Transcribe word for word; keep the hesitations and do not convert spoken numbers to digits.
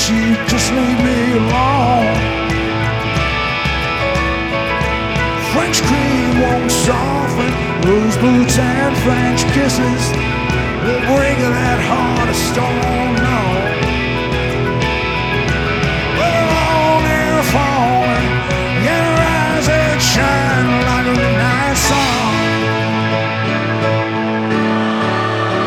she just leave me alone. French cream won't soften rose boots and French kisses.